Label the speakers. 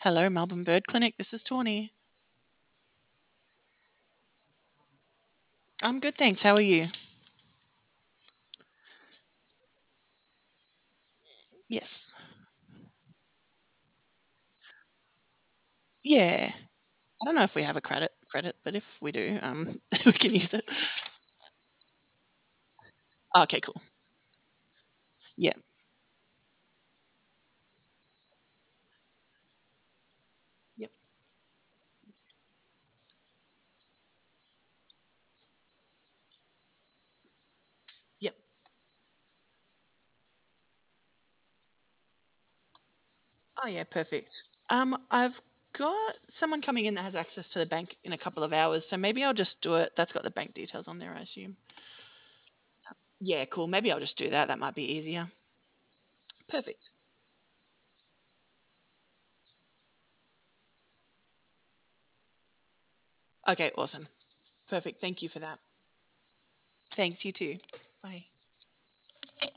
Speaker 1: Hello, Melbourne Bird Clinic. This is Tawny. I'm good, thanks. How are you? Yes. Yeah. I don't know if we have a credit, but if we do, we can use it. Okay, cool. Yeah. Yep. Yep. Oh yeah, perfect. I've got someone coming in that has access to the bank in a couple of hours, so maybe I'll just do it. That's got the bank details on there, I assume. Yeah, cool. Maybe I'll just do that. That might be easier. Perfect. Okay, awesome. Perfect. Thank you for that. Thanks, you too. Bye.